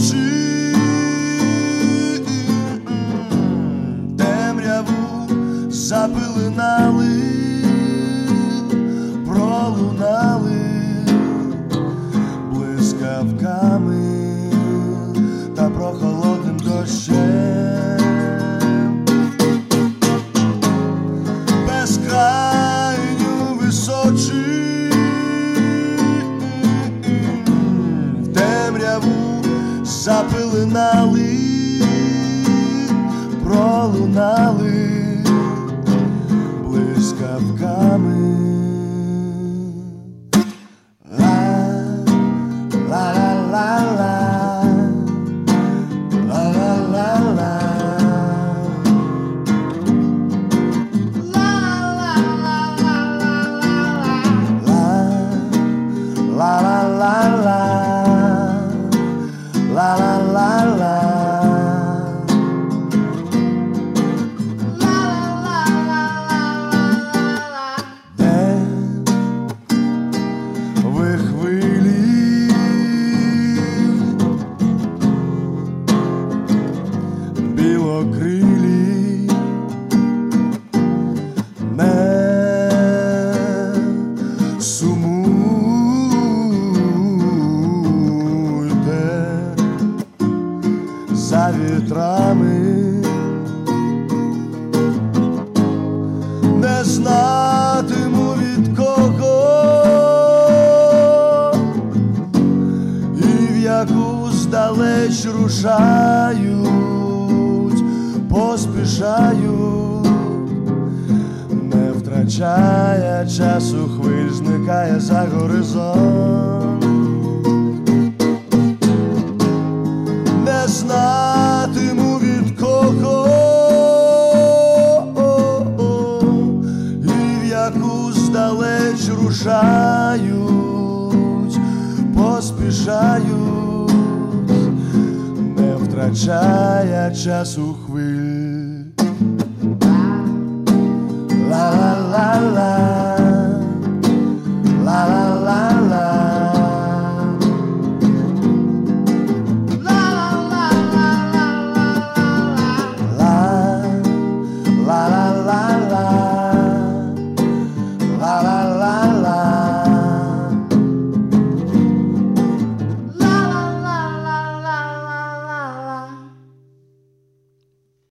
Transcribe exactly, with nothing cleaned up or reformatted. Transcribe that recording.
височи, темряву запеленали, пролунали блискавками та прохолодним дощем. Безкрайню височи, темряву запеленали, пролунали блискавками. Білокрилі, не сумуйте за вітрами, не знатиму від кого і в яку здалеч рушаю, поспішають, не втрачає часу, хвиль зникає за горизонт. Не знатиму від кого і в яку здалеч рушають, поспішають, не втрачає часу, хвиль